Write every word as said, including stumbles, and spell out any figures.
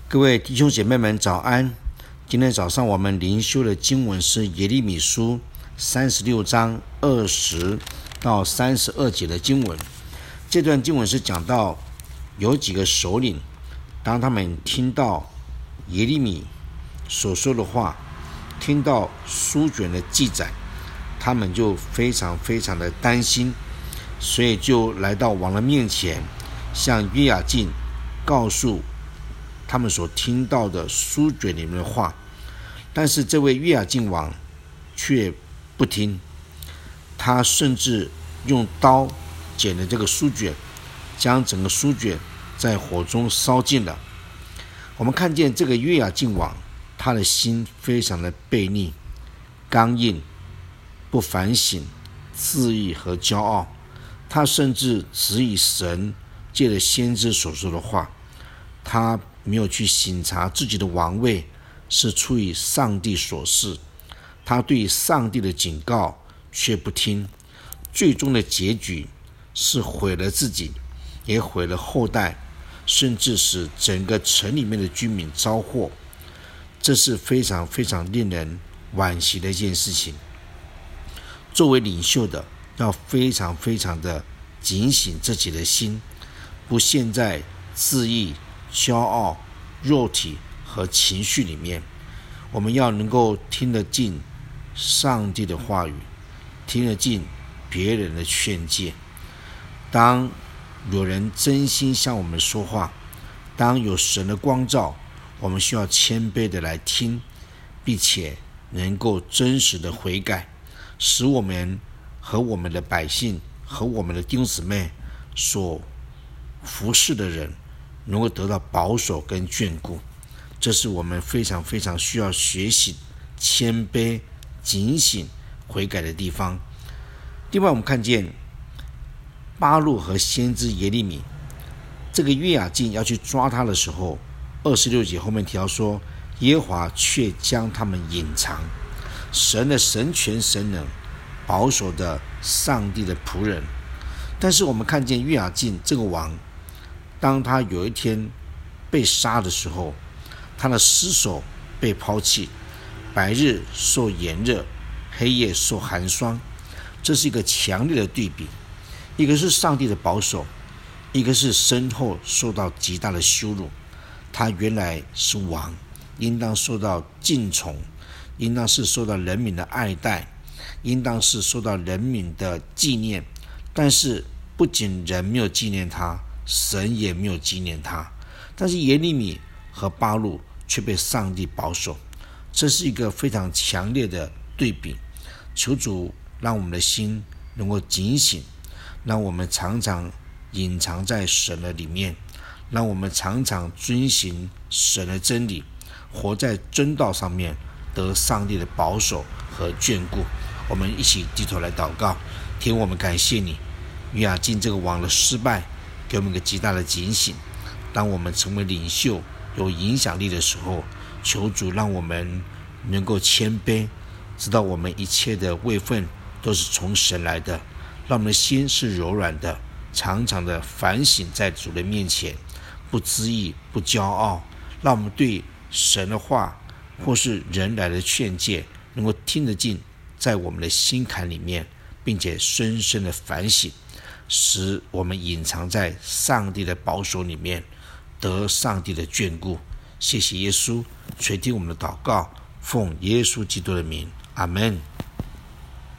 各位弟兄姐妹们早安。今天早上我们灵修的经文是耶利米书三十六章二十到三十二节的经文。这段经文是讲到有几个首领，当他们听到耶利米所说的话，听到书卷的记载，他们就非常非常的担心，所以就来到王的面前，向约雅敬告诉他们所听到的书卷里面的话。但是这位约雅敬王却不听，他甚至用刀剪了这个书卷，将整个书卷在火中烧尽了。我们看见这个约雅敬王，他的心非常的悖逆、刚硬、不反省、自义和骄傲。他甚至质疑神借着先知所说的话，他没有去省察自己的王位是出于上帝所示，他对上帝的警告却不听，最终的结局是毁了自己，也毁了后代，甚至使整个城里面的居民遭祸。这是非常非常令人惋惜的一件事情。作为领袖的，要非常非常的警醒自己的心，不陷在自义、骄傲、肉体和情绪里面。我们要能够听得进上帝的话语，听得进别人的劝诫。当有人真心向我们说话，当有神的光照，我们需要谦卑的来听，并且能够真实的悔改，使我们和我们的百姓和我们的弟兄姊妹所服侍的人能够得到保守跟眷顾。这是我们非常非常需要学习谦卑、警醒、悔改的地方。另外我们看见巴录和先知耶利米，这个约雅敬要去抓他的时候，二十六节后面提到说，耶和华却将他们隐藏，神的神权神能保守的上帝的仆人。但是我们看见约雅敬这个王，当他有一天被杀的时候，他的尸首被抛弃，白日受炎热，黑夜受寒霜。这是一个强烈的对比，一个是上帝的保守，一个是身后受到极大的羞辱。他原来是王，应当受到敬崇，应当是受到人民的爱戴，应当是受到人民的纪念。但是不仅人没有纪念他，神也没有纪念他。但是耶利米和巴录却被上帝保守，这是一个非常强烈的对比。求主让我们的心能够警醒，让我们常常隐藏在神的里面，让我们常常遵行神的真理，活在真道上面，得上帝的保守和眷顾。我们一起低头来祷告。天，我们感谢你，约雅敬这个王的失败给我们一个极大的警醒。当我们成为领袖有影响力的时候，求主让我们能够谦卑，知道我们一切的位分都是从神来的，让我们的心是柔软的，常常的反省在主的面前，不恣意不骄傲，让我们对神的话或是人来的劝诫能够听得进在我们的心坎里面，并且深深的反省，使我们隐藏在上帝的保守里面，得上帝的眷顾。谢谢耶稣垂听我们的祷告，奉耶稣基督的名，阿们。